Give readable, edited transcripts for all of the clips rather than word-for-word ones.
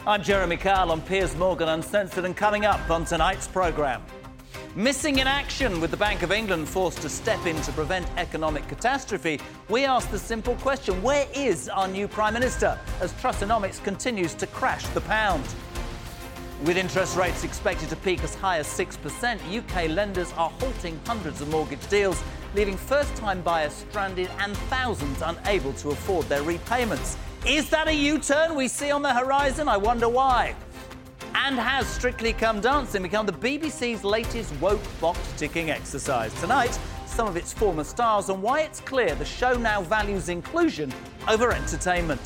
I'm Jeremy Kyle on Piers Morgan Uncensored, and coming up on tonight's programme. Missing in action, with the Bank of England forced to step in to prevent economic catastrophe, we ask the simple question, where is our new Prime Minister, as Trussonomics continues to crash the pound? With interest rates expected to peak as high as 6%, UK lenders are halting hundreds of mortgage deals, leaving first-time buyers stranded and thousands unable to afford their repayments. Is that a U-turn we see on the horizon? I wonder why. And has Strictly Come Dancing become the BBC's latest woke box-ticking exercise? Tonight, some of its former stars and why it's clear the show now values inclusion over entertainment.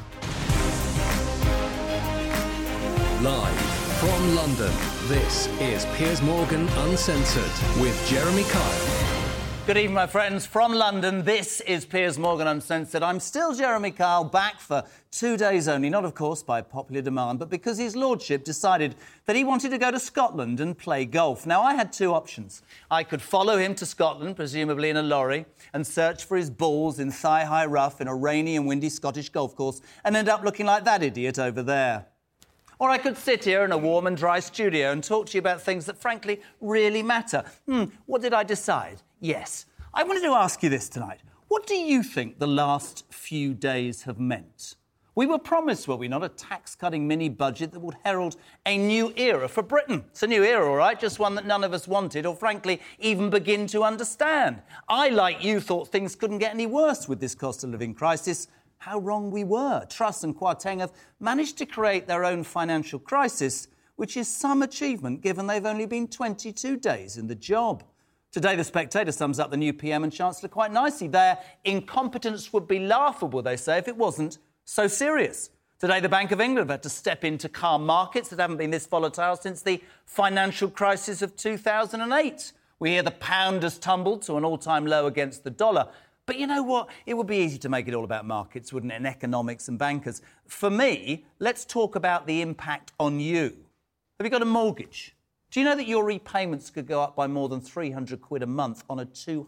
Live from London, this is Piers Morgan Uncensored with Jeremy Kyle. Good evening, my friends. From London, this is Piers Morgan Uncensored. I'm still Jeremy Kyle, back for 2 days only, not, of course, by popular demand, but because his lordship decided that he wanted to go to Scotland and play golf. Now, I had two options. I could follow him to Scotland, presumably in a lorry, and search for his balls in thigh-high rough in a rainy and windy Scottish golf course and end up looking like that idiot over there. Or I could sit here in a warm and dry studio and talk to you about things that, frankly, really matter. What did I decide? Yes. I wanted to ask you this tonight. What do you think the last few days have meant? We were promised, were we not, a tax-cutting mini-budget that would herald a new era for Britain. It's a new era, all right, just one that none of us wanted or, frankly, even begin to understand. I, like you, thought things couldn't get any worse with this cost-of-living crisis. How wrong we were. Truss and Kwarteng have managed to create their own financial crisis, which is some achievement given they've only been 22 days in the job. Today, The Spectator sums up the new PM and Chancellor quite nicely. Their incompetence would be laughable, they say, if it wasn't so serious. Today, the Bank of England have had to step in to calm markets that haven't been this volatile since the financial crisis of 2008. We hear the pound has tumbled to an all-time low against the dollar. But you know what? It would be easy to make it all about markets, wouldn't it, and economics and bankers. For me, let's talk about the impact on you. Have you got a mortgage? Do you know that your repayments could go up by more than £300 a month on a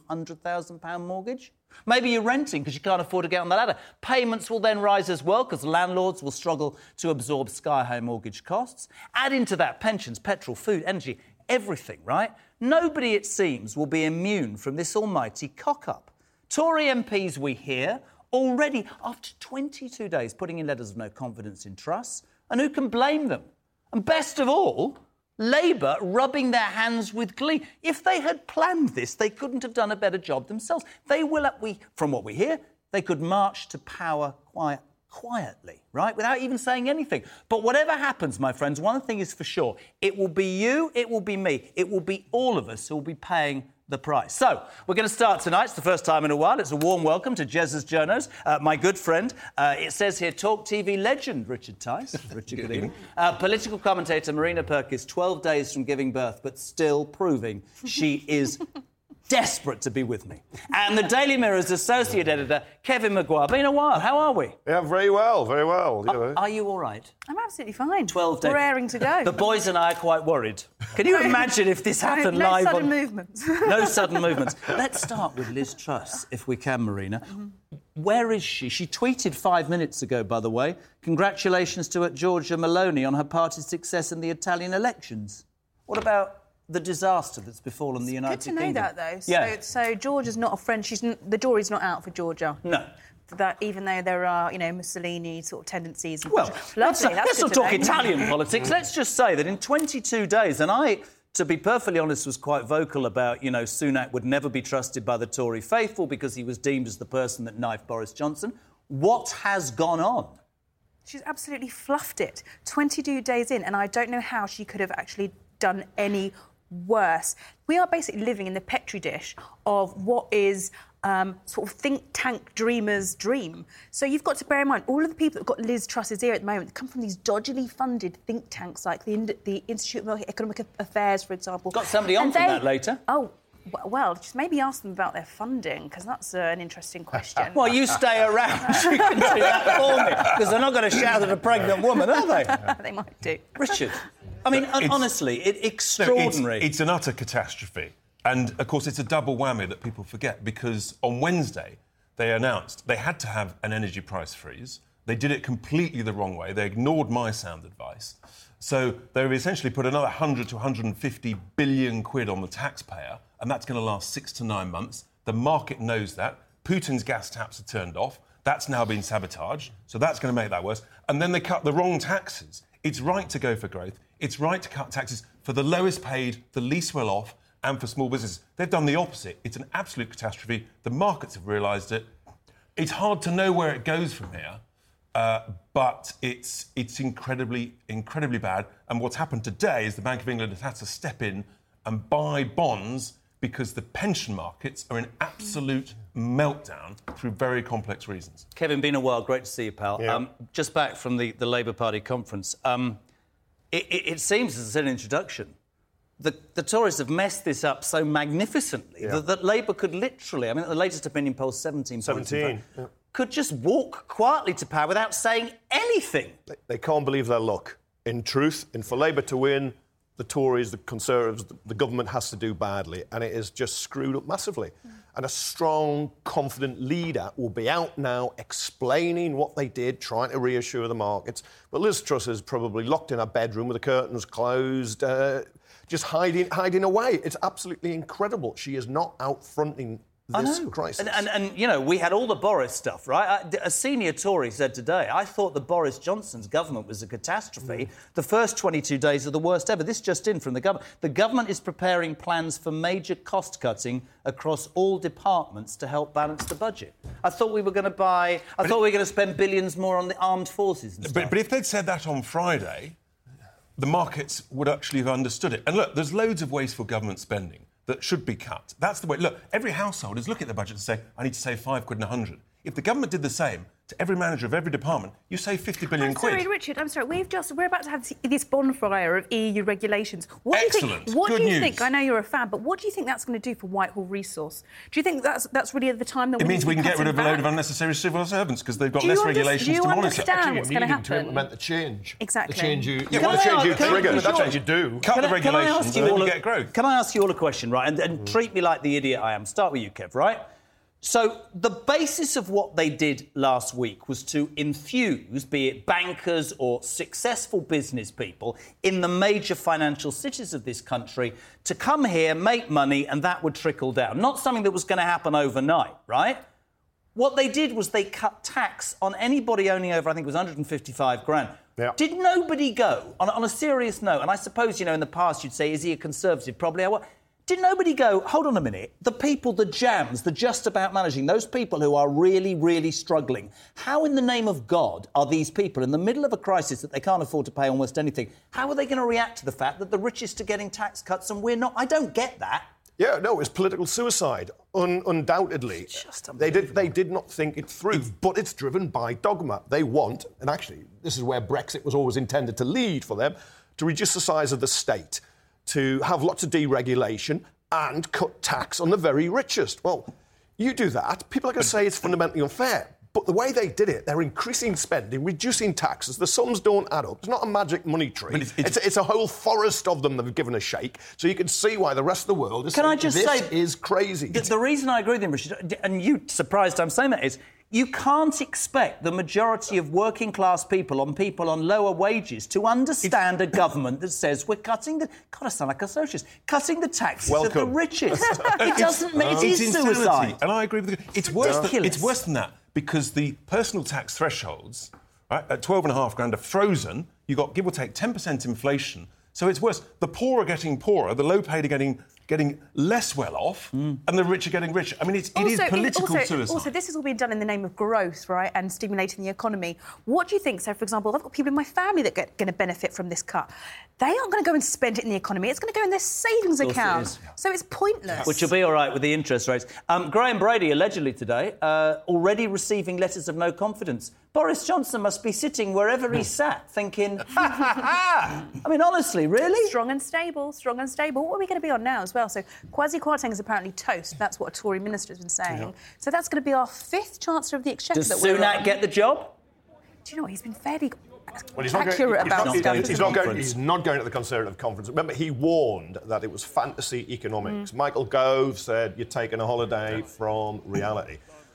£200,000 mortgage? Maybe you're renting because you can't afford to get on the ladder. Payments will then rise as well because landlords will struggle to absorb sky-high mortgage costs. Add into that pensions, petrol, food, energy, everything, right? Nobody, it seems, will be immune from this almighty cock-up. Tory MPs, we hear, already, after 22 days, putting in letters of no confidence in Truss. And who can blame them? And best of all, Labour rubbing their hands with glee. If they had planned this, they couldn't have done a better job themselves. From what we hear, they could march to power quietly, right, without even saying anything. But whatever happens, my friends, one thing is for sure. It will be you, it will be me, it will be all of us who will be paying the price. So, we're going to start tonight. It's the first time in a while. It's a warm welcome to Jez's Journos, my good friend. It says here, Talk TV legend, Richard Tice. Richard, good evening. Political commentator Marina Perkins, 12 days from giving birth, but still proving she is desperate to be with me. And the Daily Mirror's associate editor, Kevin Maguire. Been a while. How are we? Yeah, very well, very well. You know. Are you all right? I'm absolutely fine. 12 days. Raring to go. The boys and I are quite worried. Can you imagine if this happened no live? No sudden movements. No sudden movements. Let's start with Liz Truss, if we can, Marina. Where is she? She tweeted 5 minutes ago, by the way, congratulations to Giorgia Meloni on her party's success in the Italian elections. What about the disaster that's befallen the United Kingdom? Good to know that, though. Yeah. So Georgia's not a friend. The jury's not out for Georgia. No. That even though there are, Mussolini sort of tendencies. And well, let's not talk Italian politics. Let's just say that in 22 days, and I, to be perfectly honest, was quite vocal about, Sunak would never be trusted by the Tory faithful because he was deemed as the person that knifed Boris Johnson. What has gone on? She's absolutely fluffed it. 22 days in, and I don't know how she could have actually done any worse. We are basically living in the petri dish of what is sort of think tank dreamers' dream. So you've got to bear in mind, all of the people that have got Liz Truss's ear at the moment come from these dodgily funded think tanks like the Institute of Economic Affairs, for example. Got somebody on from that later. Oh, well, just maybe ask them about their funding, because that's an interesting question. Well, you stay around. You can do that for me, because they're not going to shout at a pregnant woman, are they? They might do. Richard, I mean, honestly, extraordinary. It's an utter catastrophe. And, of course, it's a double whammy that people forget, because on Wednesday they announced they had to have an energy price freeze. They did it completely the wrong way. They ignored my sound advice. So they've essentially put another 100 to 150 billion quid on the taxpayer, and that's going to last 6 to 9 months. The market knows that. Putin's gas taps are turned off. That's now been sabotaged, so that's going to make that worse. And then they cut the wrong taxes. It's right to go for growth. It's right to cut taxes for the lowest paid, the least well off, and for small businesses. They've done the opposite. It's an absolute catastrophe. The markets have realised it. It's hard to know where it goes from here. But it's incredibly, incredibly bad. And what's happened today is the Bank of England has had to step in and buy bonds because the pension markets are in absolute meltdown through very complex reasons. Kevin, been a while. Great to see you, pal. Yeah. Just back from the Labour Party conference. It seems, as I said in introduction, the Tories have messed this up so magnificently that Labour could literally, I mean, the latest opinion poll, 17 points, could just walk quietly to power without saying anything. They can't believe their luck. In truth, and for Labour to win, the Tories, the Conservatives, the government has to do badly, and it is just screwed up massively. And a strong, confident leader will be out now explaining what they did, trying to reassure the markets. But Liz Truss is probably locked in her bedroom with the curtains closed, just hiding away. It's absolutely incredible. She is not out fronting this crisis. And you know, we had all the Boris stuff, right? A senior Tory said today, I thought that Boris Johnson's government was a catastrophe. The first 22 days are the worst ever. This just in from the government. The government is preparing plans for major cost-cutting across all departments to help balance the budget. I thought we were going to spend billions more on the armed forces and stuff. But if they'd said that on Friday, the markets would actually have understood it. And look, there's loads of wasteful government spending that should be cut. That's the way. Look, every household is looking at the budget and say, I need to save £5 and 100. If the government did the same to every manager of every department, you save 50 billion quid. Sorry, Richard, I'm sorry. We're about to have this bonfire of EU regulations. What Excellent. Do you think, Good news. think? I know you're a fan, but what do you think that's going to do for Whitehall Resource? Do you think that's really the time that It means we can get rid of a load of back? unnecessary civil servants because they've got less regulations to monitor. Do you understand what's going to to happen? implement the change. Exactly. The change you Can want I to change ask- you can I- trigger. can That's I- what you do. Cut the Can I regulations ask and then all you a- get growth. Can I ask you all a question, right? And treat me like the idiot I am. Start with you, Kev, right? So the basis of what they did last week was to infuse, be it bankers or successful business people in the major financial cities of this country to come here, make money, and that would trickle down. Not something that was going to happen overnight, right? What they did was they cut tax on anybody owning over, I think it was 155 grand. Yeah. Did nobody go, on a serious note, and I suppose, you know, in the past you'd say, is he a Conservative? Probably. Did nobody go, hold on a minute, the people, the jams, the just about managing, those people who are really, really struggling, how in the name of God are these people in the middle of a crisis that they can't afford to pay almost anything, how are they going to react to the fact that the richest are getting tax cuts and we're not? I don't get that. Yeah, no, it's political suicide, undoubtedly. Just They did not think it through, but it's driven by dogma. They want, and actually, this is where Brexit was always intended to lead for them, to reduce the size of the state, to have lots of deregulation and cut tax on the very richest. Well, you do that, people are going to say it's fundamentally unfair. But the way they did it, they're increasing spending, reducing taxes. The sums don't add up. It's not a magic money tree. But it's a whole forest of them that have given a shake. So you can see why the rest of the world is Can I saying just this say, is crazy. The reason I agree with him, Richard, and you surprised I'm saying that, is you can't expect the majority of working class people on lower wages to understand a government that says we're cutting the... God, I sound like a socialist. Cutting the taxes of the richest. It doesn't mean... It is insanity. suicide. And I agree with you. It's worse than that because the personal tax thresholds, right, at 12.5 grand are frozen. You've got, give or take, 10% inflation. So it's worse. The poor are getting poorer, the low-paid are getting less well off, and the rich are getting richer. I mean, it is political suicide. Also, this has all been done in the name of growth, right, and stimulating the economy. What do you think? So, for example, I've got people in my family that are going to benefit from this cut. They aren't going to go and spend it in the economy. It's going to go in their savings account. So it's pointless. Which will be all right with the interest rates. Graham Brady, allegedly today, already receiving letters of no confidence. Boris Johnson must be sitting wherever he sat thinking, ha, ha, ha. I mean, honestly, really? Strong and stable. What are we going to be on now as well? So Kwasi Kwarteng is apparently toast. That's what a Tory minister has been saying. Yeah. So that's going to be our 5th Chancellor of the Exchequer. Does Sunak get the job? Do you know what? He's been fairly he's accurate about stuff. He's not going to the Conservative conference. Remember, he warned that it was fantasy economics. Michael Gove said you're taking a holiday from reality.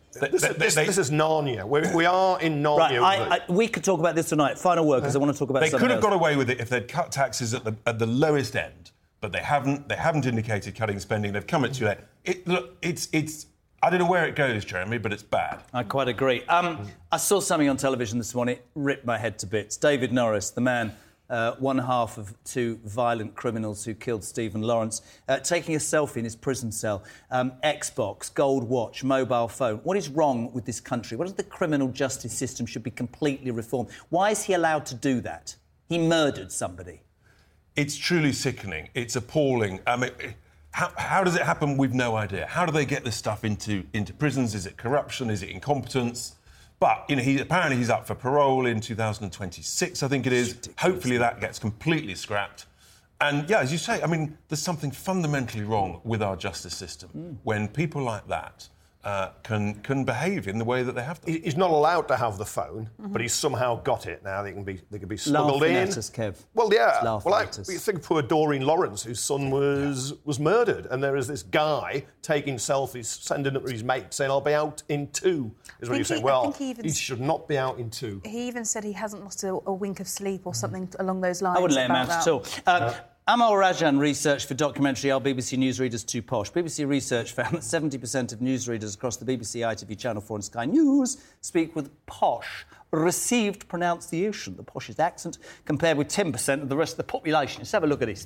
This is Narnia. We are in Narnia. Right, we could talk about this tonight. Final word, because I want to talk about They something could have else. got away with it if they'd cut taxes at the lowest end, but they haven't. They haven't indicated cutting spending. They've come at too late. It's. I don't know where it goes, Jeremy, but it's bad. I quite agree. I saw something on television this morning. It ripped my head to bits. David Norris, the man, one half of two violent criminals who killed Stephen Lawrence, taking a selfie in his prison cell. Xbox, gold watch, mobile phone. What is wrong with this country? What is the criminal justice system should be completely reformed? Why is he allowed to do that? He murdered somebody. It's truly sickening. It's appalling. How does it happen? We've no idea. How do they get this stuff into prisons? Is it corruption? Is it incompetence? But he's up for parole in 2026, I think it is. Hopefully that gets completely scrapped. And yeah, as you say, there's something fundamentally wrong with our justice system when people like that can behave in the way that they have to. He's not allowed to have the phone, but he's somehow got it now. They can be smuggled in. At us, Kev. Well, yeah. You You think of poor Doreen Lawrence, whose son was murdered, and there is this guy taking selfies, sending it to his mate, saying, "I'll be out in 2." Is what you're saying. Well, he should not be out in 2. He even said he hasn't lost a wink of sleep or something along those lines. I wouldn't let him out at all. Amal Rajan research for documentary Are BBC Newsreaders Too Posh? BBC research found that 70% of newsreaders across the BBC, ITV, Channel 4 and Sky News speak with posh, received pronunciation, the poshest accent, compared with 10% of the rest of the population. Let's have a look at this.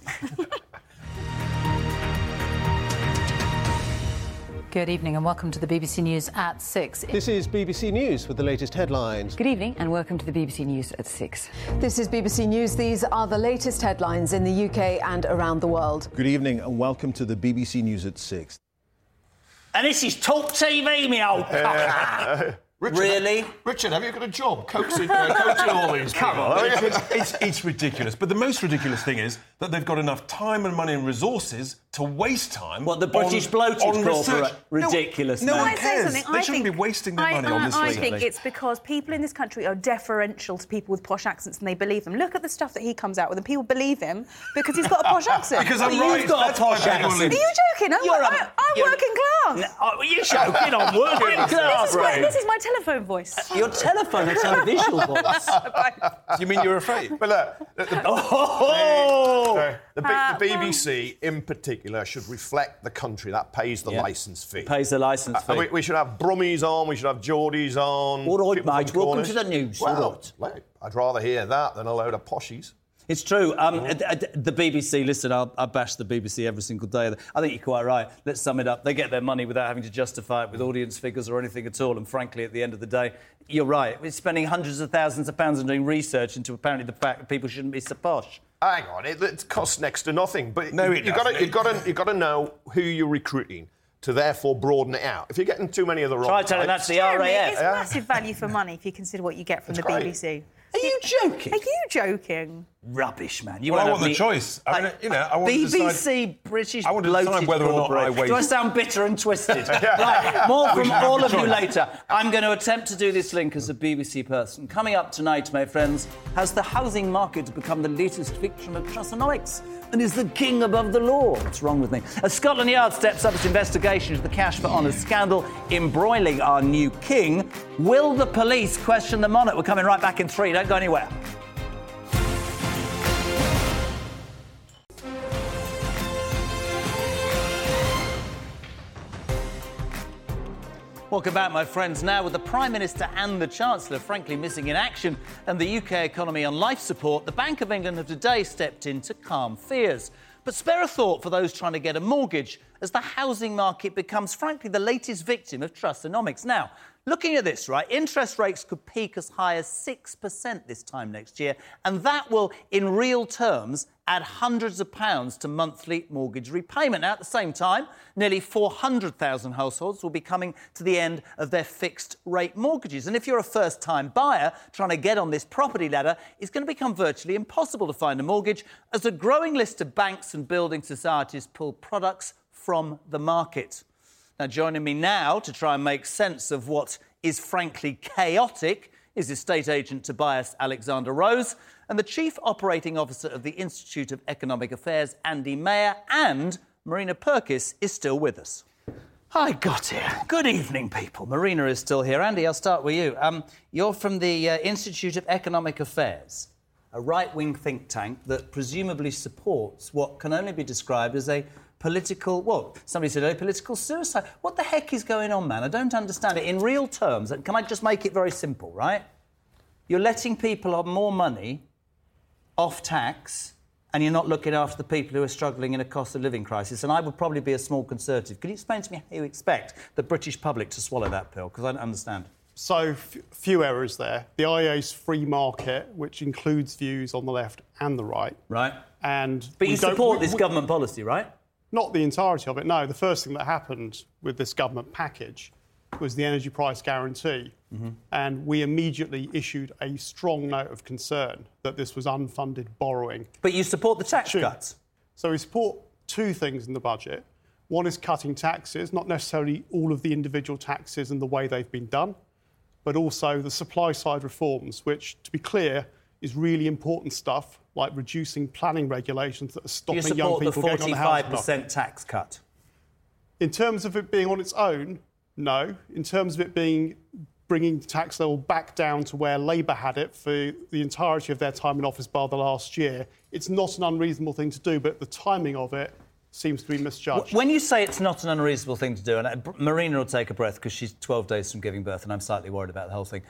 Good evening and welcome to the BBC News at 6. This is BBC News with the latest headlines. Good evening and welcome to the BBC News at 6. This is BBC News. These are the latest headlines in the UK and around the world. Good evening and welcome to the BBC News at 6. And this is Talk TV, me old cock. Richard, really? Richard, have you got a job coaching all these people? Come on. It's ridiculous. But the most ridiculous thing is that they've got enough time and money and resources to waste time. What, the British Bloated Corporate? Ridiculous, No man. one I say cares. something? They I shouldn't think- be wasting their money on this I reason. think it's because people in this country are deferential to people with posh accents and they believe them. Look at the stuff that he comes out with and people believe him because he's got a posh accent. Because I'm You've right. got a That's why posh people accent. Are you joking? I'm working class. You're joking on working class, This is my telephone voice. Your telephone, it's a visual voice. You mean you're afraid? But look, the BBC in particular should reflect the country that pays the licence fee. Pays the licence fee. We should have Brummies on, we should have Geordies on. All right, people from mate, welcome Cornish. to the news. Well, All right. I'd rather hear that than a load of poshies. It's true. The BBC, listen, I bash the BBC every single day. I think you're quite right. Let's sum it up. They get their money without having to justify it with audience figures or anything at all. And frankly, at the end of the day, you're right. We're spending hundreds of thousands of pounds on doing research into apparently the fact that people shouldn't be so posh. Hang on, it costs next to nothing. But No, it doesn't. you've got to know who you're recruiting to therefore broaden it out. If you're getting too many of the wrong Try telling types, that's the RAF. It's massive value for money if you consider what you get from That's the great. BBC. Are you joking? Are you joking? Rubbish, man. You Well, I won't want have the me- choice. I want to BBC, decide. British I want to Bloated decide whether or not I Corporate. waste- Do I sound bitter and twisted? Right, more from should have all the of you choice. later. I'm going to attempt to do this link as a BBC person. Coming up tonight, my friends, has the housing market become the latest victim of Trussonomics? And is the king above the law? What's wrong with me? As Scotland Yard steps up its investigation into the Cash for Honours scandal embroiling our new king, will the police question the monarch? We're coming right back in 3. Don't go anywhere. Welcome back, my friends. Now, with the Prime Minister and the Chancellor frankly missing in action and the UK economy on life support, the Bank of England have today stepped in to calm fears. But spare a thought for those trying to get a mortgage as the housing market becomes, frankly, the latest victim of Trussonomics. Now, looking at this, right, interest rates could peak as high as 6% this time next year, and that will, in real terms, add hundreds of pounds to monthly mortgage repayment. Now, at the same time, nearly 400,000 households will be coming to the end of their fixed-rate mortgages. And if you're a first-time buyer trying to get on this property ladder, it's going to become virtually impossible to find a mortgage as a growing list of banks and building societies pull products from the market. Now, joining me now to try and make sense of what is frankly chaotic is estate agent Tobias Alexander-Rose and the Chief Operating Officer of the Institute of Economic Affairs, Andy Mayer, and Marina Purkis is still with us. I got here. Good evening, people. Marina is still here. Andy, I'll start with you. You're from the Institute of Economic Affairs, a right-wing think tank that presumably supports what can only be described as a political... Well, somebody said a political suicide. What the heck is going on, man? I don't understand it. In real terms, can I just make it very simple, right? You're letting people on more money off tax, and you're not looking after the people who are struggling in a cost of living crisis. And I would probably be a small Conservative. Can you explain to me how you expect the British public to swallow that pill? Because I don't understand. So, few errors there. The IEA's free market, which includes views on the left and the right. Right. But you support this government policy, right? Not the entirety of it, no. The first thing that happened with this government package was the energy price guarantee. Mm-hmm. And we immediately issued a strong note of concern that this was unfunded borrowing. But you support the tax cuts? So we support two things in the budget. One is cutting taxes, not necessarily all of the individual taxes and the way they've been done, but also the supply-side reforms, which, to be clear, is really important stuff, like reducing planning regulations that are stopping young people getting on the housing market. You support the 45% tax cut? In terms of it being on its own, no. In terms of it being bringing the tax level back down to where Labour had it for the entirety of their time in office bar the last year, it's not an unreasonable thing to do, but the timing of it seems to be misjudged. When you say it's not an unreasonable thing to do, and Marina will take a breath because she's 12 days from giving birth and I'm slightly worried about the whole thing.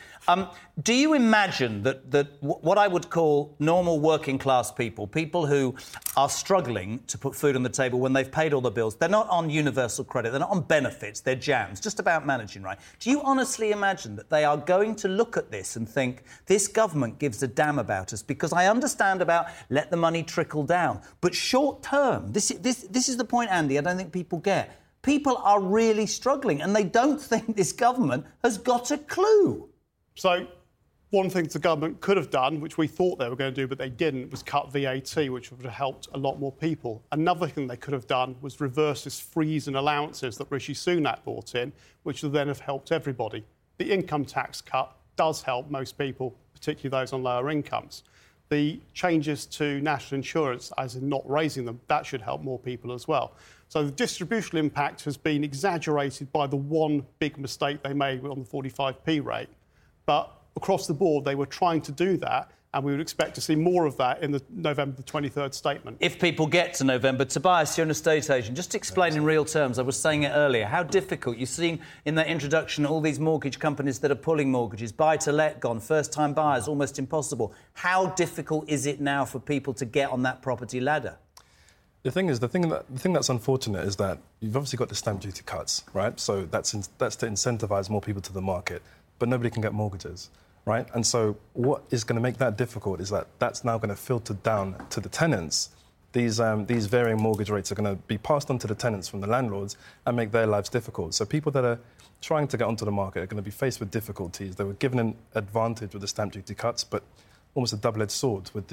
Do you imagine that what I would call normal working class people, people who are struggling to put food on the table when they've paid all the bills, they're not on universal credit, they're not on benefits, they're jams, just about managing, right? Do you honestly imagine that they are going to look at this and think, this government gives a damn about us? Because I understand about let the money trickle down, but short term, this is the point, Andy, I don't think people get. People are really struggling and they don't think this government has got a clue. So, one thing the government could have done, which we thought they were going to do but they didn't, was cut VAT, which would have helped a lot more people. Another thing they could have done was reverse this freeze in allowances that Rishi Sunak brought in, which would then have helped everybody. The income tax cut does help most people, particularly those on lower incomes. The changes to national insurance, as in not raising them, that should help more people as well. So the distributional impact has been exaggerated by the one big mistake they made on the 45p rate. But across the board, they were trying to do that, and we would expect to see more of that in the November the 23rd statement. If people get to November, Tobias, you're an estate agent. Just explain in real terms, I was saying it earlier, how difficult, you've seen in that introduction all these mortgage companies that are pulling mortgages, buy-to-let gone, first-time buyers, almost impossible. How difficult is it now for people to get on that property ladder? The thing that's unfortunate is that you've obviously got the stamp duty cuts, right? So that's to incentivise more people to the market, but nobody can get mortgages. Right? And so what is going to make that difficult is that that's now going to filter down to the tenants. These varying mortgage rates are going to be passed on to the tenants from the landlords and make their lives difficult. So people that are trying to get onto the market are going to be faced with difficulties. They were given an advantage with the stamp duty cuts, but almost a double-edged sword with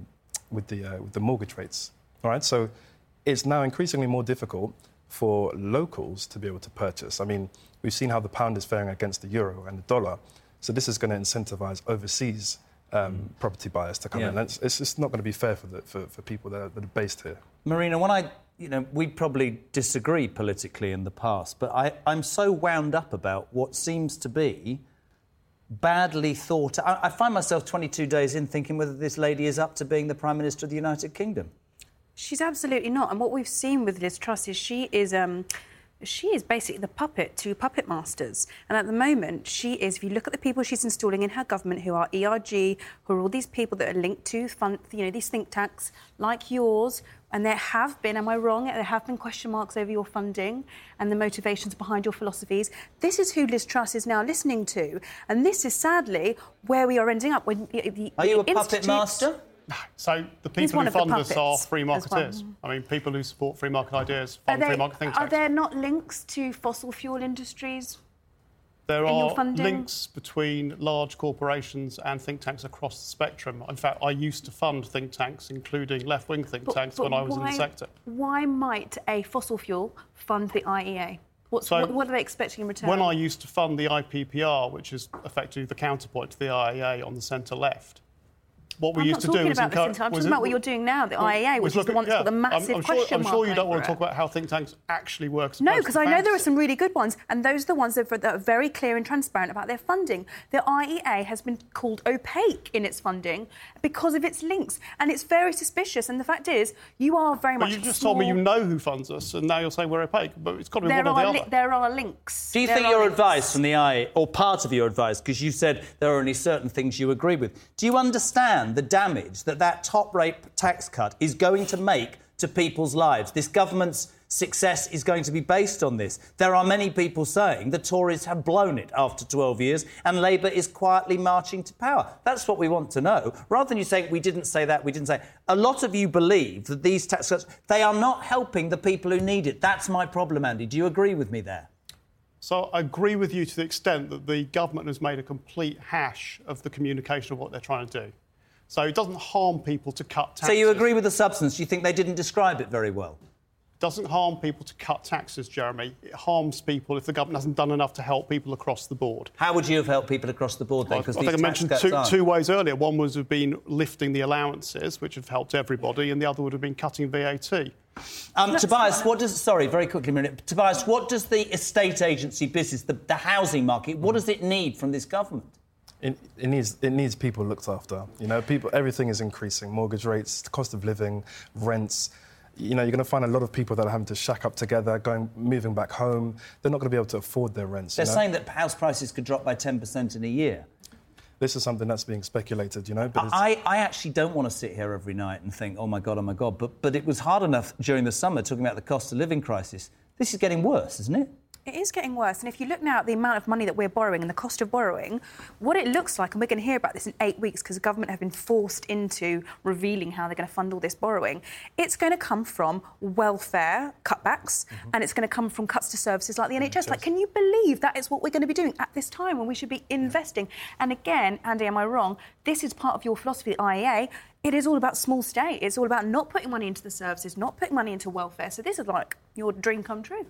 the mortgage rates. All right? So it's now increasingly more difficult for locals to be able to purchase. I mean, we've seen how the pound is faring against the euro and the dollar. So this is going to incentivise overseas property buyers to come in. And it's just not going to be fair for people that are based here. Marina, we probably disagree politically in the past, but I'm so wound up about what seems to be badly thought... I find myself 22 days in thinking whether this lady is up to being the Prime Minister of the United Kingdom. She's absolutely not. And what we've seen with Liz Truss is she is basically the puppet to puppet masters. And at the moment, she is, if you look at the people she's installing in her government, who are ERG, who are all these people that are linked to these think tanks like yours, and there have been, am I wrong, there have been question marks over your funding and the motivations behind your philosophies. This is who Liz Truss is now listening to. And this is sadly where we are ending up. Are you a puppet master? So the people who fund us are free marketeers. I mean, people who support free market ideas fund free market think tanks. Are there not links to fossil fuel industries? There are links between large corporations and think tanks across the spectrum. In fact, I used to fund think tanks, including left-wing think tanks, when I was in the sector. Why might a fossil fuel fund the IEA? What are they expecting in return? When I used to fund the IPPR, which is effectively the counterpoint to the IEA on the centre-left, what we I'm used to not do talking was about encourage... this I'm talking about what you're doing now, the IEA, which is the one that's got the massive question mark. I'm sure you don't over want to it. talk about how think tanks actually work. No, because I know there are some really good ones, and those are the ones that are very clear and transparent about their funding. The IEA has been called opaque in its funding because of its links, and it's very suspicious. And the fact is, you are very much. But you just told me you know who funds us, and now you're saying we're opaque. But it's got to be one or the other. There are links. Do you think your advice from the IEA, or part of your advice, because you said there are only certain things you agree with, do you understand the damage that top-rate tax cut is going to make to people's lives? This government's success is going to be based on this. There are many people saying the Tories have blown it after 12 years and Labour is quietly marching to power. That's what we want to know. Rather than you saying, we didn't say that, we didn't say... A lot of you believe that these tax cuts, they are not helping the people who need it. That's my problem, Andy. Do you agree with me there? So I agree with you to the extent that the government has made a complete hash of the communication of what they're trying to do. So it doesn't harm people to cut taxes. So you agree with the substance? You think they didn't describe it very well? Doesn't harm people to cut taxes, Jeremy. It harms people if the government hasn't done enough to help people across the board. How would you have helped people across the board then? I think I mentioned two ways earlier. One was have been lifting the allowances, which have helped everybody, and the other would have been cutting VAT. Tobias, what does... Sorry, very quickly a minute. Tobias, what does the estate agency business, the housing market, what does it need from this government? It needs people looked after. You know, everything is increasing. Mortgage rates, the cost of living, rents. You know, you're going to find a lot of people that are having to shack up together, moving back home. They're not going to be able to afford their rents. They're saying that house prices could drop by 10% in a year. This is something that's being speculated, you know. But I actually don't want to sit here every night and think, oh, my God. But it was hard enough during the summer talking about the cost of living crisis. This is getting worse, isn't it? It is getting worse. And if you look now at the amount of money that we're borrowing and the cost of borrowing, what it looks like, and we're going to hear about this in 8 weeks because the government have been forced into revealing how they're going to fund all this borrowing, it's going to come from welfare cutbacks and it's going to come from cuts to services like the NHS. Like, can you believe that is what we're going to be doing at this time when we should be investing? And again, Andy, am I wrong? This is part of your philosophy, the IEA. It is all about small state. It's all about not putting money into the services, not putting money into welfare. So this is like your dream come true.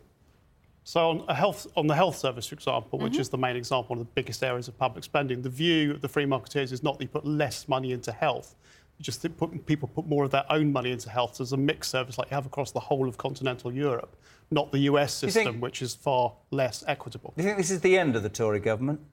So on the health service, for example, which is the main example, one of the biggest areas of public spending, the view of the Free Marketeers is not that you put less money into health, just that people put more of their own money into health as a mixed service like you have across the whole of continental Europe, not the US system, which is far less equitable. Do you think this is the end of the Tory government?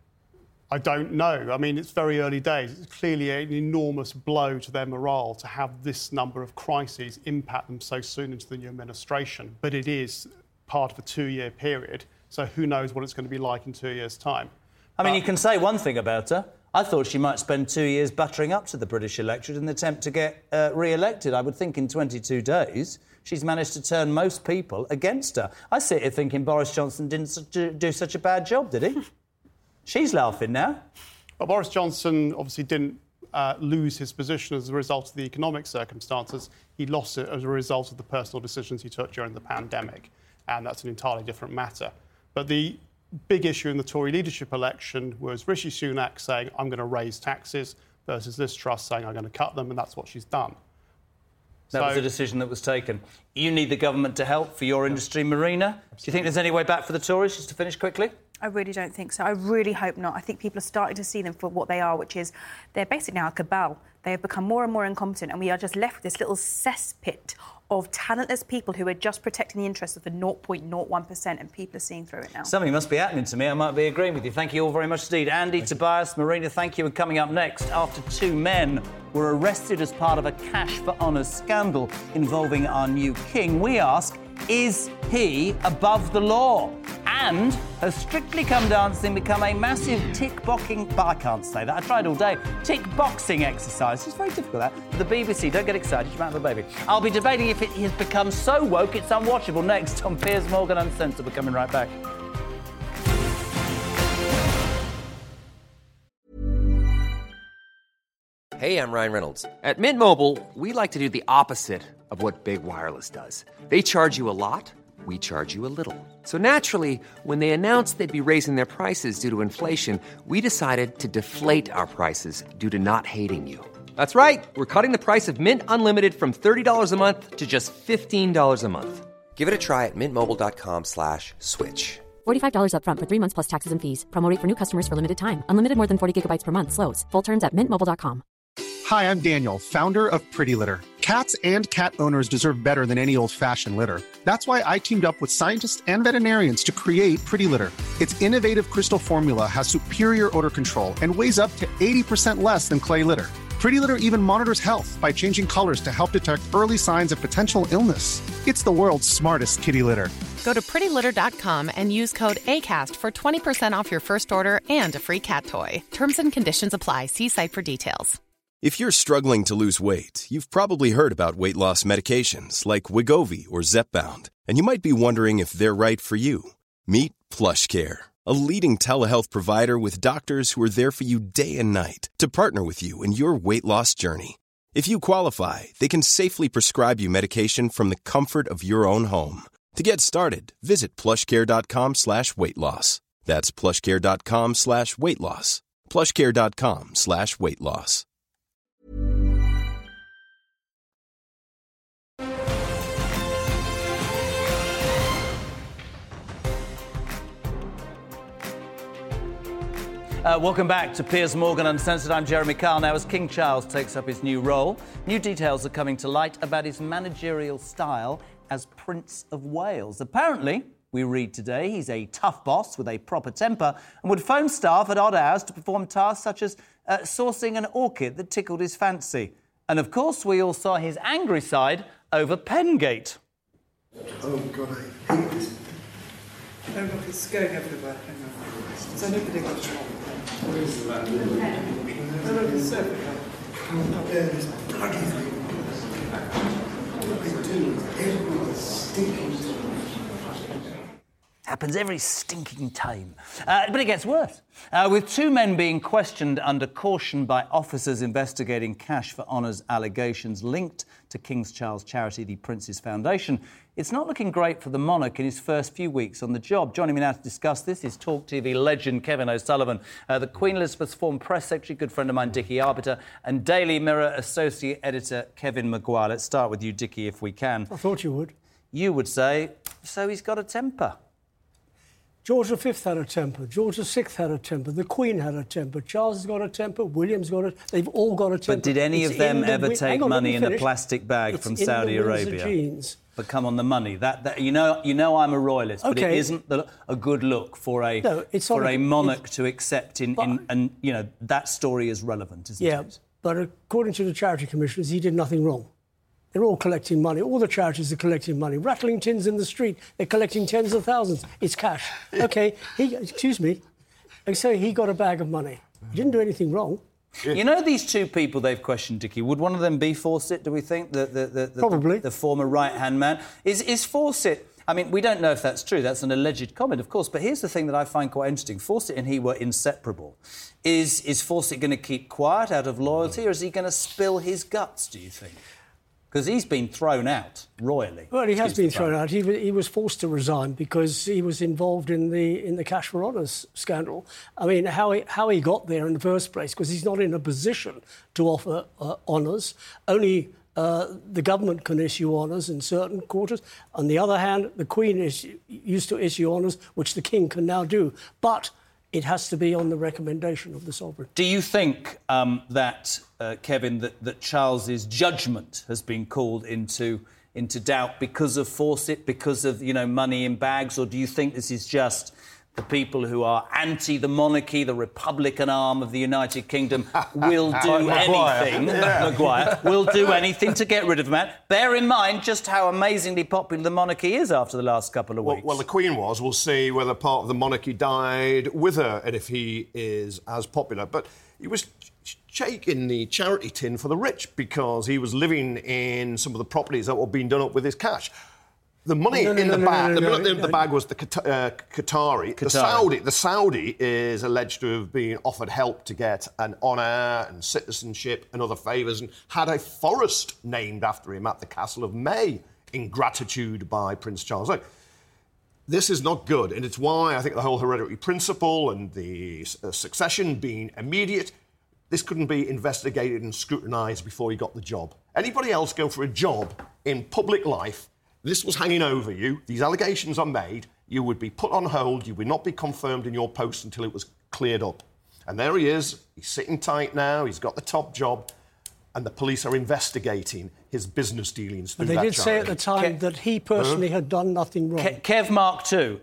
I don't know. I mean, it's very early days. It's clearly an enormous blow to their morale to have this number of crises impact them so soon into the new administration. But it is part of a 2-year period, so who knows what it's going to be like in 2 years' time. I mean, you can say one thing about her. I thought she might spend 2 years buttering up to the British electorate in the attempt to get re-elected. I would think in 22 days she's managed to turn most people against her. I sit here thinking Boris Johnson didn't do such a bad job, did he? She's laughing now. Well, Boris Johnson obviously didn't lose his position as a result of the economic circumstances. He lost it as a result of the personal decisions he took during the pandemic. And that's an entirely different matter. But the big issue in the Tory leadership election was Rishi Sunak saying, I'm going to raise taxes, versus Liz Truss saying, I'm going to cut them, and that's what she's done. That was a decision that was taken. You need the government to help for your industry, Marina. Do you think there's any way back for the Tories, just to finish quickly? I really don't think so. I really hope not. I think people are starting to see them for what they are, which is they're basically now a cabal. They have become more and more incompetent, and we are just left with this little cesspit of talentless people who are just protecting the interests of the 0.01%, and people are seeing through it now. Something must be happening to me. I might be agreeing with you. Thank you all very much indeed. Andy, Tobias, Marina, thank you. And coming up next, after 2 men were arrested as part of a Cash for Honours scandal involving our new king, we ask, is he above the law? And has Strictly Come Dancing become a massive tick-boxing... But I can't say that. I tried all day. Tick-boxing exercise. It's very difficult, that. For the BBC, don't get excited. You're out of a baby. I'll be debating if it has become so woke it's unwatchable next on Piers Morgan Uncensored. We're coming right back. Hey, I'm Ryan Reynolds. At Mint Mobile, we like to do the opposite of what Big Wireless does. They charge you a lot. We charge you a little. So naturally, when they announced they'd be raising their prices due to inflation, we decided to deflate our prices due to not hating you. That's right. We're cutting the price of Mint Unlimited from $30 a month to just $15 a month. Give it a try at mintmobile.com/switch. $45 up front for 3 months plus taxes and fees. Promo rate for new customers for limited time. Unlimited more than 40 gigabytes per month slows. Full terms at mintmobile.com. Hi, I'm Daniel, founder of Pretty Litter. Cats and cat owners deserve better than any old-fashioned litter. That's why I teamed up with scientists and veterinarians to create Pretty Litter. Its innovative crystal formula has superior odor control and weighs up to 80% less than clay litter. Pretty Litter even monitors health by changing colors to help detect early signs of potential illness. It's the world's smartest kitty litter. Go to prettylitter.com and use code ACAST for 20% off your first order and a free cat toy. Terms and conditions apply. See site for details. If you're struggling to lose weight, you've probably heard about weight loss medications like Wegovy or Zepbound, and you might be wondering if they're right for you. Meet PlushCare, a leading telehealth provider with doctors who are there for you day and night to partner with you in your weight loss journey. If you qualify, they can safely prescribe you medication from the comfort of your own home. To get started, visit plushcare.com/weightloss. That's plushcare.com/weightloss. plushcare.com/weightloss. Welcome back to Piers Morgan Uncensored. I'm Jeremy Kyle. Now, as King Charles takes up his new role, new details are coming to light about his managerial style as Prince of Wales. Apparently, we read today, he's a tough boss with a proper temper and would phone staff at odd hours to perform tasks such as sourcing an orchid that tickled his fancy. And of course, we all saw his angry side over Pengate. Oh, God, I hate this. Oh, look, it's going everywhere. Hang on. Is anybody got a job? Where is that? No, look, it's everywhere. Can't bear this bloody thing. What they do, everyone's stinking. Happens every stinking time. But it gets worse. With two men being questioned under caution by officers investigating Cash for Honour's allegations linked to King Charles charity, the Prince's Foundation, it's not looking great for the monarch in his first few weeks on the job. Joining me now to discuss this is Talk TV legend Kevin O'Sullivan, the Queen Elizabeth's former press secretary, good friend of mine, Dickie Arbiter, and Daily Mirror associate editor Kevin Maguire. Let's start with you, Dickie, if we can. I thought you would. You would say, so he's got a temper. George V had a temper. George VI had a temper. The Queen had a temper. Charles has got a temper. William's got a... They've all got a temper. But did any of them ever take money in a plastic bag from Saudi Arabia? Jeans. But come on, the money. That you know I'm a royalist, but it isn't a good look for a monarch to accept and you know that story is relevant, isn't it? Yeah, but according to the charity commissioners, he did nothing wrong. They're all collecting money. All the charities are collecting money. Rattling tins in the street, they're collecting tens of thousands. It's cash. OK, excuse me. So he got a bag of money. He didn't do anything wrong. You know these two people they've questioned, Dickie. Would one of them be Fawcett, do we think? Probably. The former right-hand man. Is Fawcett... I mean, we don't know if that's true. That's an alleged comment, of course. But here's the thing that I find quite interesting. Fawcett and he were inseparable. Is Fawcett going to keep quiet out of loyalty, or is he going to spill his guts, do you think? Because he's been thrown out royally. Well, he has been thrown out. He was forced to resign because he was involved in the Cash for Honours scandal. I mean, how he got there in the first place, because he's not in a position to offer honours. Only the government can issue honours in certain quarters. On the other hand, the Queen used to issue honours, which the King can now do. But it has to be on the recommendation of the sovereign. Do you think Kevin, that Charles's judgment has been called into doubt because of Fawcett, because of money in bags, or do you think this is just the people who are anti the monarchy, the Republican arm of the United Kingdom, will do anything? Maguire will do anything to get rid of him. Bear in mind just how amazingly popular the monarchy is after the last couple of weeks. Well, the Queen was. We'll see whether part of the monarchy died with her and if he is as popular. But he was shaking the charity tin for the rich because he was living in some of the properties that were being done up with his cash. The money in the bag, the bag was the Qatari. The Saudi is alleged to have been offered help to get an honour and citizenship and other favours, and had a forest named after him at the Castle of May in gratitude by Prince Charles. Look, this is not good, and it's why I think the whole hereditary principle and the succession being immediate, this couldn't be investigated and scrutinised before he got the job. Anybody else go for a job in public life, this was hanging over you, these allegations are made, you would be put on hold, you would not be confirmed in your post until it was cleared up. And there he is, he's sitting tight now, he's got the top job. and the police are investigating his business dealings through But they that did say at charity. the time that he personally had done nothing wrong. Kev Mark II,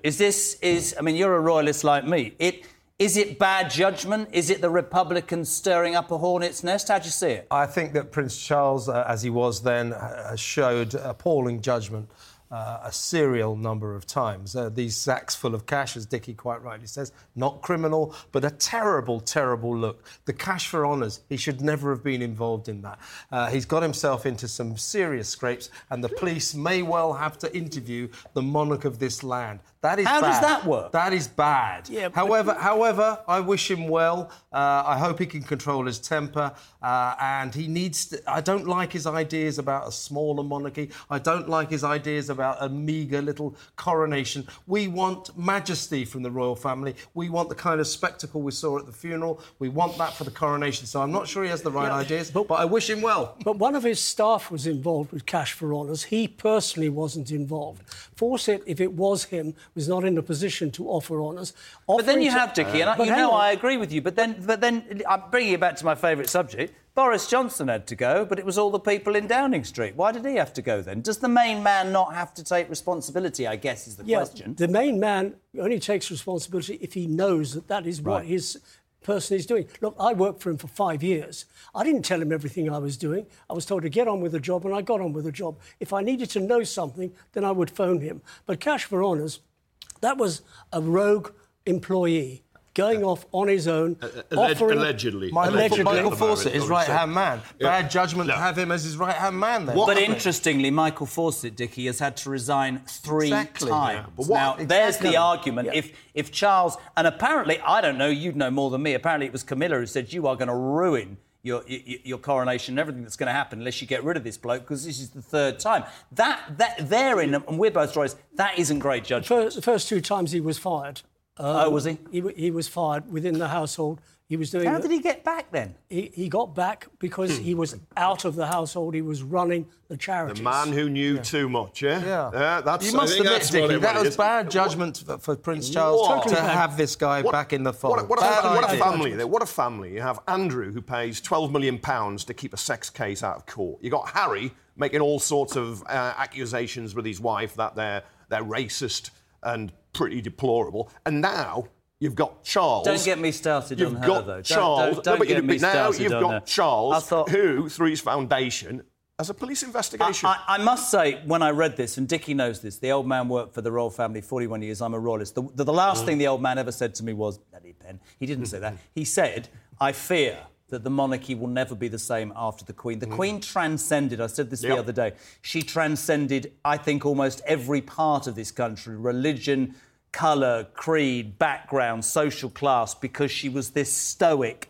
I mean, you're a royalist like me. Is it bad judgment? Is it the Republicans stirring up a hornet's nest? How do you see it? I think that Prince Charles, as he was then, showed appalling judgment a serial number of times. These sacks full of cash, as Dickie quite rightly says, not criminal, but a terrible, terrible look. The cash for honours, he should never have been involved in that. He's got himself into some serious scrapes, and the police may well have to interview the monarch of this land. That is How bad. does that work? That is bad. Yeah, However, I wish him well. I hope he can control his temper, and he needs to... I don't like his ideas about a smaller monarchy. I don't like his ideas about a meagre little coronation. We want majesty from the royal family. We want the kind of spectacle we saw at the funeral. We want that for the coronation. So I'm not sure he has the right ideas, but I wish him well. But one of his staff was involved with cash for honours. He personally wasn't involved. Fawcett, if it was him, was not in a position to offer honours. But then you have, Dickie, and I agree with you, but then I'm bringing you back to my favourite subject. Boris Johnson had to go, but it was all the people in Downing Street. Why did he have to go then? Does the main man not have to take responsibility, I guess, is the question. The main man only takes responsibility if he knows that is what his person is doing. Look, I worked for him for 5 years. I didn't tell him everything I was doing. I was told to get on with the job, and I got on with the job. If I needed to know something, then I would phone him. But cash for honours, that was a rogue employee going off on his own, allegedly. Michael Fawcett, his right-hand man. Bad judgment to have him as his right-hand man, then. But interestingly, Michael Fawcett, Dickie, has had to resign 3 times. Yeah. Now, there's the argument. Yeah. If Charles... And apparently, I don't know, you'd know more than me, apparently it was Camilla who said, you are going to ruin your coronation and everything that's going to happen unless you get rid of this bloke, because this is the 3rd time. That therein, and we're both royalists, that isn't great judgment. The first 2 times he was fired. Was he? He was fired within the household. He was doing. How did he get back then? He got back because he was out of the household. He was running the charities. The man who knew too much, that's. You must admit, Dickie, that was bad judgment for Prince Charles to have this guy back in the fold. What a family! What a family! You have Andrew, who pays £12 million to keep a sex case out of court. You got Harry making all sorts of accusations with his wife that they're racist and pretty deplorable. And now you've got Charles. Don't get me started on her, though. Charles. Don't get me started on her. You've got Charles, who, through his foundation, has a police investigation. I must say, when I read this, and Dickie knows this, the old man worked for the royal family 41 years. I'm a royalist. The last thing the old man ever said to me was, bloody pen. He didn't say that. He said, I fear that the monarchy will never be the same after the Queen. The Queen transcended, I said this the other day, she transcended, I think, almost every part of this country, religion, colour, creed, background, social class, because she was this stoic,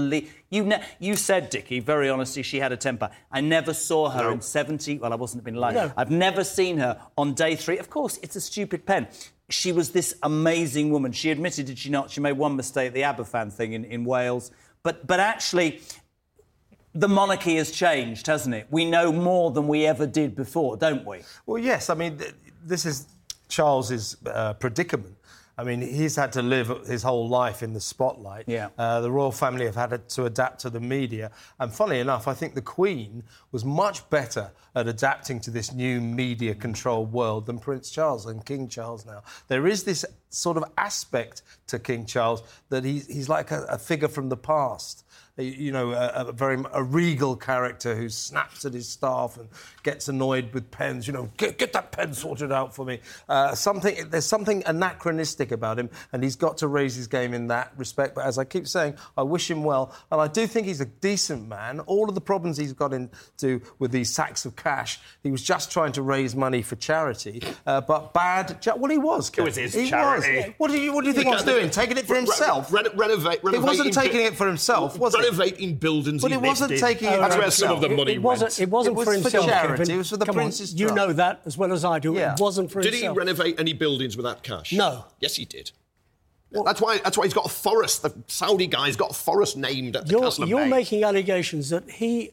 You said, Dickie, very honestly, she had a temper. I never saw her in 70... Well, I wasn't being lying. No. I've never seen her on day 3. Of course, it's a stupid pen. She was this amazing woman. She admitted, did she not? She made one mistake, the Aberfan thing in Wales. But actually, the monarchy has changed, hasn't it? We know more than we ever did before, don't we? Well, yes. I mean, this is Charles's predicament. I mean, he's had to live his whole life in the spotlight. Yeah. The royal family have had to adapt to the media. And funnily enough, I think the Queen was much better at adapting to this new media-controlled world than Prince Charles and King Charles now. There is this sort of aspect to King Charles that he's like a figure from the past. You know, a regal character who snaps at his staff and gets annoyed with pens. You know, get that pen sorted out for me. There's something anachronistic about him, and he's got to raise his game in that respect. But as I keep saying, I wish him well, and I do think he's a decent man. All of the problems he's got into with these sacks of cash, he was just trying to raise money for charity, but bad. Well, he was. It was his charity. Was. What do you think he was doing? Taking it for himself? Renovate. He wasn't taking it for himself, was it? Renovating buildings. But it wasn't taking it. That's where some of the money went. It wasn't for himself. Charity. It was for the Prince's Trust. You know that as well as I do. Yeah. It wasn't for himself. Did he renovate any buildings with that cash? No. Yes, he did. Well, that's why he's got a forest. The Saudi guy's got a forest named at the Castle of You're Bay. making allegations that he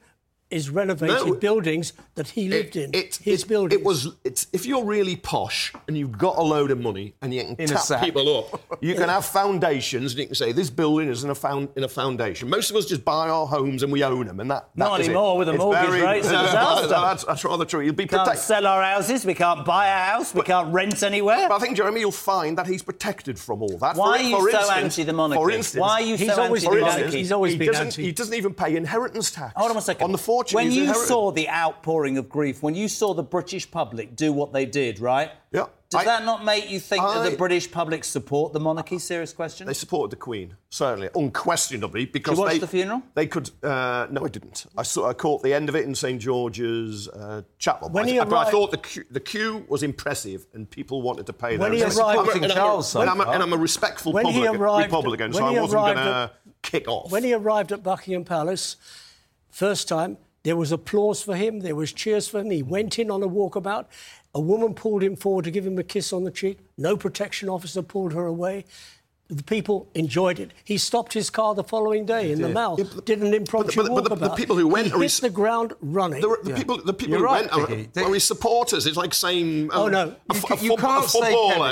is renovated buildings that he lived in. His buildings. If you're really posh and you've got a load of money and you can tap people up, you can have foundations and you can say this building is in a foundation. Most of us just buy our homes and we own them, and that not is anymore with the mortgage rates. That's rather true. You'll be protected. Can't sell our houses. We can't buy a house. We can't rent anywhere. But I think, Jeremy, you'll find that he's protected from all that. Why are you so anti the monarchy? For instance, why are you so anti the monarchy? He's always been anti. He doesn't even pay inheritance tax. Hold on a second. On the fortune when you saw the outpouring of grief, when you saw the British public do what they did, right? Yeah. Does that not make you think that the British public support the monarchy? Serious question. They supported the Queen, certainly, unquestionably, because Did you watch the funeral? They could. No, I didn't. I caught the end of it in St George's Chapel. But I thought the queue was impressive, and people wanted to pay their Charles, and I'm a respectful Republican, so I wasn't going to kick off. When he arrived at Buckingham Palace, first time, there was applause for him, there was cheers for him. He went in on a walkabout. A woman pulled him forward to give him a kiss on the cheek. No protection officer pulled her away. The people enjoyed it. He stopped his car the following day in the Mall. Did an impromptu walkabout. But the people who went hit the ground running. The people who went are his supporters. It's like saying you can't say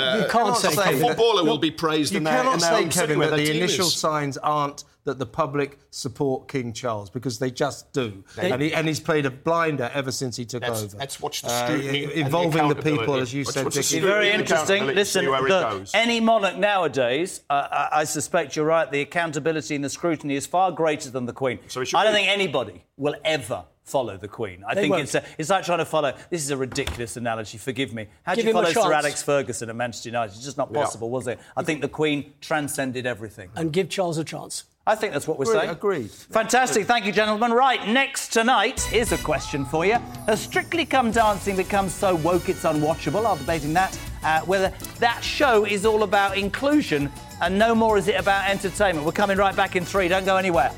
a footballer will be praised. You cannot say, Kevin, that the initial signs aren't that the public support King Charles, because they just do. And he's played a blinder ever since he took over. Let's watch the scrutiny involving the people, as you said. Very interesting. Listen, any monarch nowadays, I suspect you're right, the accountability and the scrutiny is far greater than the Queen. I don't think anybody will ever follow the Queen. I think it's like trying to follow... This is a ridiculous analogy, forgive me. How do you follow Sir Alex Ferguson at Manchester United? It's just not possible, was it? I think the Queen transcended everything. And give Charles a chance. I think that's what we're saying. Agreed. Fantastic. Thank you, gentlemen. Right, next tonight, here's a question for you. Has Strictly Come Dancing become so woke it's unwatchable? I'm debating that. Whether that show is all about inclusion and no more is it about entertainment. We're coming right back in 3. Don't go anywhere.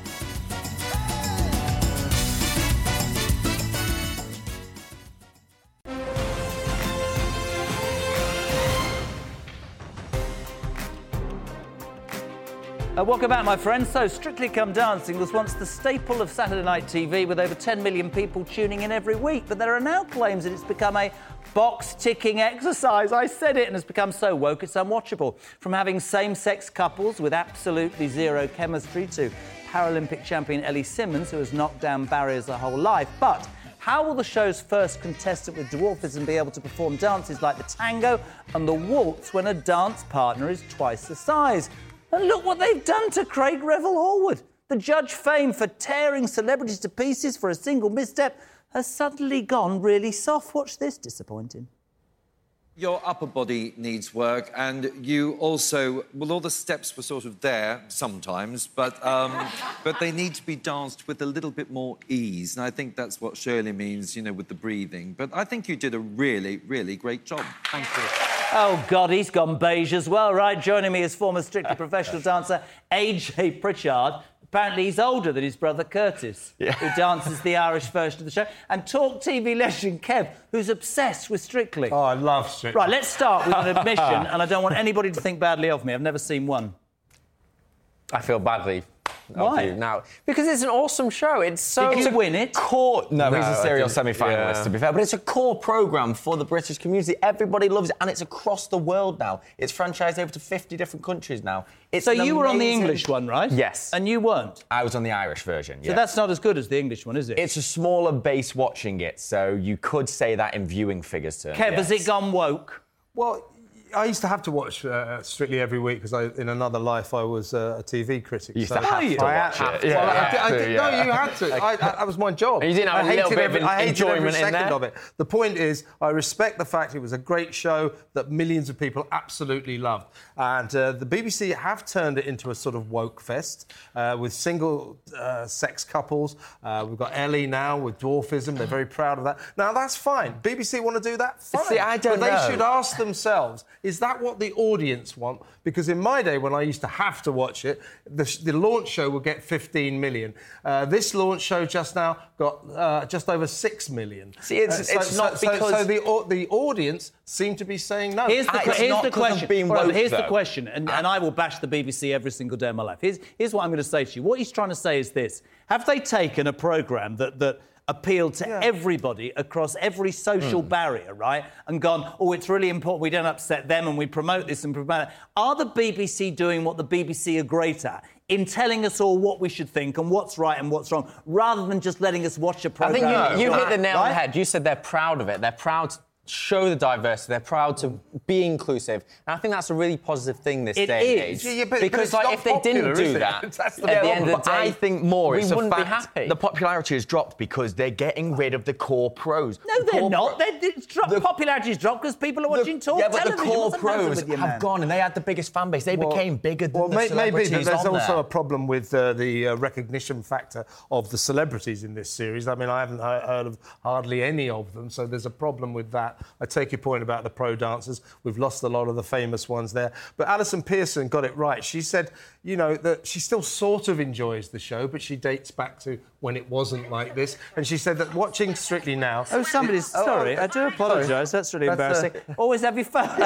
Welcome back, my friends. So, Strictly Come Dancing was once the staple of Saturday night TV with over 10 million people tuning in every week. But there are now claims that it's become a box-ticking exercise. I said it, and it's become so woke it's unwatchable. From having same-sex couples with absolutely zero chemistry to Paralympic champion Ellie Simmons, who has knocked down barriers her whole life. But how will the show's first contestant with dwarfism be able to perform dances like the tango and the waltz when a dance partner is twice the size? And look what they've done to Craig Revel-Horwood. The judge famed for tearing celebrities to pieces for a single misstep has suddenly gone really soft. Watch this, disappointing. Your upper body needs work, and you also... Well, all the steps were sort of there sometimes, but they need to be danced with a little bit more ease. And I think that's what Shirley means, you know, with the breathing. But I think you did a really, really great job. Thank you. Oh, God, he's gone beige as well, right? Joining me is former Strictly professional dancer AJ Pritchard. Apparently he's older than his brother Curtis, who dances the Irish version of the show. And Talk TV legend Kev, who's obsessed with Strictly. Oh, I love Strictly. Right, let's start with an admission, and I don't want anybody to think badly of me. I've never seen one. I feel badly. Why? You now, because it's an awesome show. It's so. Did you win it? Core. No, he's a serial semi-finalist, to be fair. But it's a core programme for the British community. Everybody loves it, and it's across the world now. It's franchised over to 50 different countries now. It's so you were on the English one, right? Yes. And you weren't? I was on the Irish version, yeah. So that's not as good as the English one, is it? It's a smaller base watching it, so you could say that in viewing figures terms. Kev, has it gone woke? Well, I used to have to watch Strictly every week because in another life I was a TV critic. You used to have to watch it. No, you had to. That was my job. And you didn't have a little bit of enjoyment in there? Of it. The point is, I respect the fact it was a great show that millions of people absolutely loved. And the BBC have turned it into a sort of woke fest with single-sex couples. We've got Ellie now with dwarfism. They're very proud of that. Now, that's fine. BBC want to do that? Fine. See, I don't know. But they should ask themselves, is that what the audience want? Because in my day, when I used to have to watch it, the launch show would get 15 million. This launch show just now got just over 6 million. See, it's not because... So the audience seem to be saying no. Here's the question, and I will bash the BBC every single day of my life. Here's what I'm going to say to you. What he's trying to say is this. Have they taken a programme that appealed to everybody across every social barrier, right? And gone, oh, it's really important we don't upset them and we promote this and promote that. Are the BBC doing what the BBC are great at? In telling us all what we should think and what's right and what's wrong, rather than just letting us watch a programme. I think you hit the nail on the head. You said they're proud of it. They're proud to show the diversity. They're proud to be inclusive. And I think that's a really positive thing this day and age. Yeah, but because but if they didn't do that, at the end of the day, I think more we wouldn't be happy. The popularity has dropped because they're getting rid of the core pros. No, they're not. The popularity's dropped because people are watching talk television. Yeah, but the core pros have gone and they had the biggest fan base. They became bigger than the celebrities. Maybe there's also there. a problem with the recognition factor of the celebrities in this series. I mean, I haven't heard of hardly any of them, so there's a problem with that. I take your point about the pro dancers. We've lost a lot of the famous ones there. But Alison Pearson got it right. She said, you know, that she still sort of enjoys the show, but she dates back to when it wasn't like this. And she said that watching Strictly Now... Oh, somebody's... Sorry, I do apologise. That's really embarrassing. Always have your phone.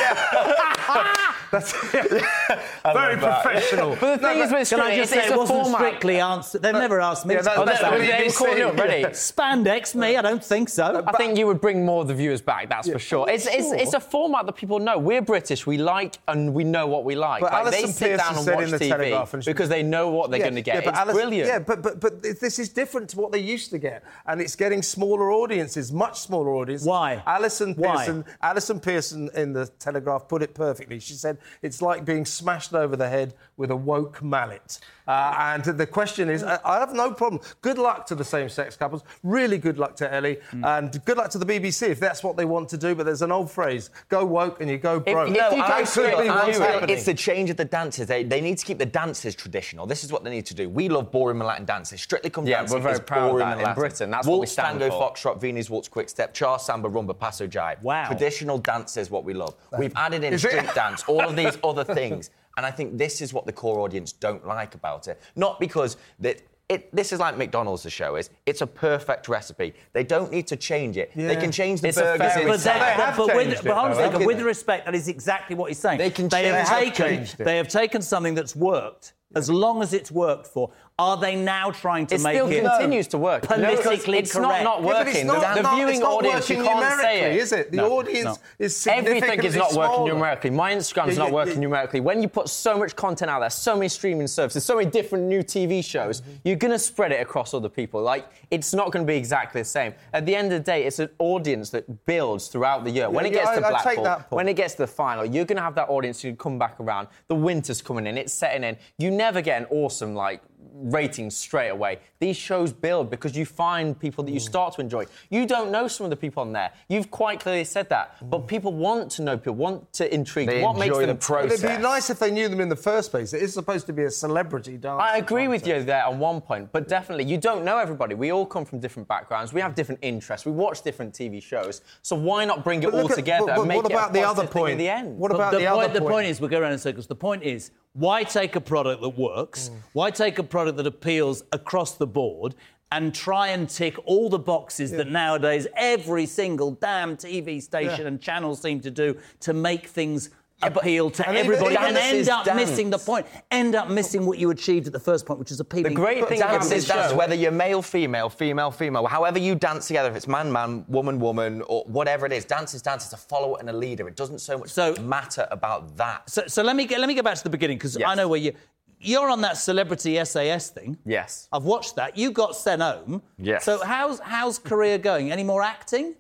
That's very professional. But the thing is with Strictly, it's a format. Strictly answered. They've never asked me. They were calling up, ready? Spandex me? I don't think so. I think you would bring more of the viewers back, that's for sure. It's a format that people know. We're British, we like and we know what we like. But like Alison they sit down and watch TV because they know what they're going to get. It's brilliant. Yeah, but this is different to what they used to get. And it's getting smaller audiences, much smaller audiences. Why? Alison Pearson in the Telegraph put it perfectly. She said it's like being smashed over the head with a woke mallet. And the question is, I have no problem. Good luck to the same-sex couples. Really good luck to Ellie. And good luck to the BBC if that's what they want to do. But there's an old phrase, go woke and you go broke. It's the change of the dances. They need to keep the dances traditional. This is what they need to do. We love boring Latin dances. Strictly Come Dancing we're very proud of that in Britain. That's what we stand Tango, for. Foxtrot, Viennese Waltz, Quick Step, Cha, Samba, Rumba, Paso, Jive. Wow. Traditional dance is what we love. We've added in street dance, all of these other things. And I think this is what the core audience don't like about it. Not because this is like McDonald's, the show is. It's a perfect recipe. They don't need to change it. Yeah. They can change the burgers in with respect, that is exactly what he's saying. They have taken something that's worked as long as it's worked for. Are they now trying to make it... It still continues to work. Politically it's correct. Not working. The viewing audience, you can't say it. Is it? The audience is significantly Everything is not smaller. working numerically. My Instagram's not working numerically. When you put so much content out there, so many streaming services, so many different new TV shows, you're going to spread it across other people. Like, it's not going to be exactly the same. At the end of the day, it's an audience that builds throughout the year. When it gets to Blackpool, when it gets to the final, you're going to have that audience who come back around. The winter's coming in. It's setting in. You never get an awesome, ratings straight away. These shows build because you find people that you start to enjoy. You don't know some of the people on there. You've quite clearly said that. But people want to know people, want to intrigue. What makes them... the process. It'd be nice if they knew them in the first place. It is supposed to be a celebrity dance. I agree with you there on one point, but definitely, you don't know everybody. We all come from different backgrounds. We have different interests. We watch different TV shows. So why not bring it all together and make it a positive thing in the end? What about the other point? The point is, we'll go around in circles. The point is, why take a product that works? Why take a product that appeals across the board and try and tick all the boxes that nowadays every single damn TV station and channel seem to do to make things appeal to everybody and end up missing the point, end up missing what you achieved at the first point, which is appealing. The great thing about this dance, whether you're male, female, however you dance together, if it's man, woman, or whatever it is, dance is dance. It's a follower and a leader. It doesn't so much matter about that. So let me go back to the beginning, because I know where you're on that celebrity SAS thing. Yes. I've watched that. You got sent home. Yes. So how's career going? Any more acting?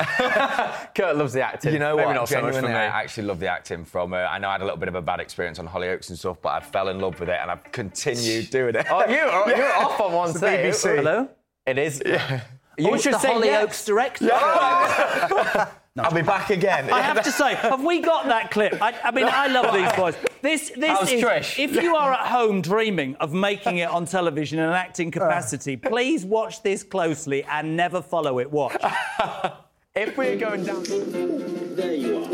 Kurt loves the acting. You know Maybe what? not so much for me. I actually love the acting from... I know I had a little bit of a bad experience on Hollyoaks and stuff, but I fell in love with it and I've continued doing it. Oh, you're off on one too. BBC. Hello? It is. Yeah. You should say Hollyoaks director. Yeah. No. I'll be back again. I have to say, have we got that clip? I mean, I love these boys. This is Trish. If you are at home dreaming of making it on television in an acting capacity, please watch this closely and never follow it. Watch. If we're going down... There you are.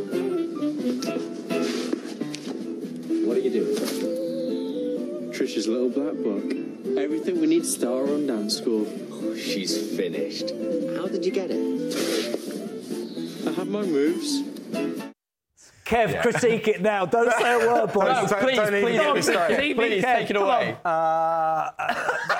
What are you doing? Trish's little black book. Everything we need to start our own dance school. Oh, she's finished. How did you get it? I have my moves. Kev, critique it now. Don't say a word, boys. No, please take it away.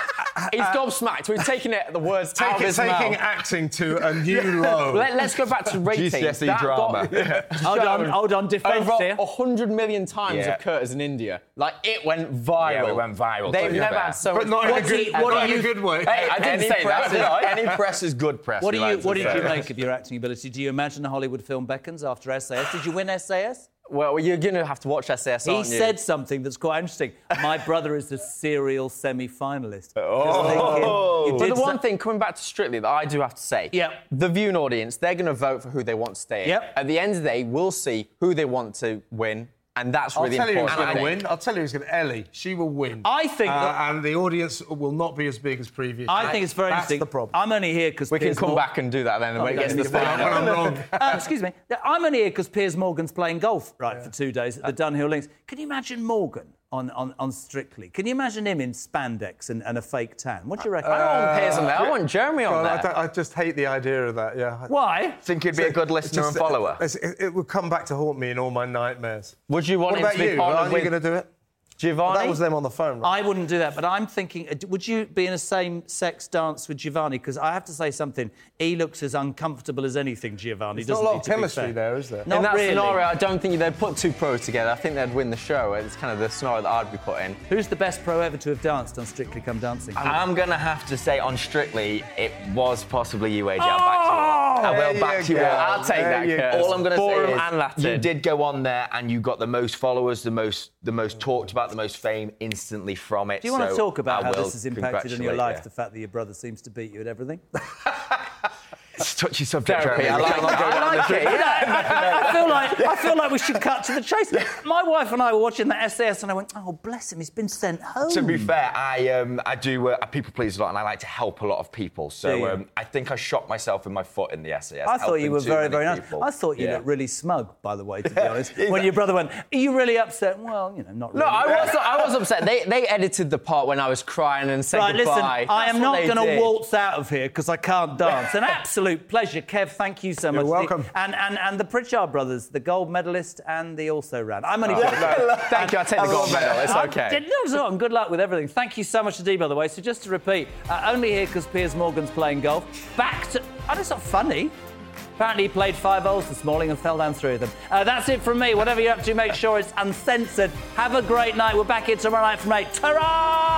He's gobsmacked. We've taken the words out of his mouth. Taking acting to a new low. Let's go back to ratings. GCSE drama. Hold on, defence over here. 100 million times of Curtis in India. Like, it went viral. Yeah, it went viral. They've never had so much... But not in a good way. Hey, I didn't say that, did I? Any press is good press. What did you make of your acting ability? Do you imagine a Hollywood film beckons after SAS? Did you win SAS? Well, you're going to have to watch SAS, aren't you? He said something that's quite interesting. My brother is a serial semi-finalist. But the one thing, coming back to Strictly, that I do have to say, the viewing audience, they're going to vote for who they want to stay in. At the end of the day, we'll see who they want to win, and that's really important. I'll tell you who's going to win. I'll tell you who's going to... Ellie. She will win. I think... and the audience will not be as big as previous. I think it's very interesting. That's the problem. I'm only here because... We can come back and do that then when it gets to the final. I'm wrong. Excuse me. I'm only here because Piers Morgan's playing golf, for 2 days at the Dunhill Links. Can you imagine Morgan on Strictly? Can you imagine him in spandex and a fake tan? What do you reckon? I don't want Piers on there. I want Jeremy on there. I just hate the idea of that, yeah. Why? Think he'd be a good listener and follower? It would come back to haunt me in all my nightmares. Would you want him to be partnered with... Are you going to do it? Giovanni? That was them on the phone, right? I wouldn't do that, but I'm thinking, would you be in a same-sex dance with Giovanni? Because I have to say something, he looks as uncomfortable as anything, Giovanni. There's not a lot of chemistry there, is there? In that scenario, I don't think they'd put two pros together. I think they'd win the show. It's kind of the scenario that I'd be put in. Who's the best pro ever to have danced on Strictly Come Dancing? I'm going to have to say on Strictly, it was possibly you, AJ. I will back you up. I'll take that, Curtis. All I'm going to say is and Latin. You did go on there and you got the most followers, the most talked about, the most fame instantly from it. Do you want to talk about how this has impacted on your life, the fact that your brother seems to beat you at everything? It's a touchy subject, Therapy. Jeremy. I like it. I feel like we should cut to the chase. My wife and I were watching the SAS and I went, oh, bless him, he's been sent home. To be fair, I do I people please a lot and I like to help a lot of people. So I think I shot myself in my foot in the SAS. I thought you were very, very nice. I thought you looked really smug, by the way, to be honest. When your brother went, are you really upset? Well, not really. No, I was upset. They edited the part when I was crying and said goodbye. Listen, I am not going to waltz out of here because I can't dance. An absolute pleasure. Kev, thank you so much. You're welcome. And the Pritchard brothers, the gold medalist and the also ran. I'm only Thank you, I'll take the gold medal. It's okay. And good luck with everything. Thank you so much to Dee, by the way. So just to repeat, only here because Piers Morgan's playing golf. Back to... Oh, that's not funny. Apparently he played 5 holes this morning and fell down 3 of them. That's it from me. Whatever you're up to, make sure it's uncensored. Have a great night. We're back here tomorrow night from 8. Ta-ra!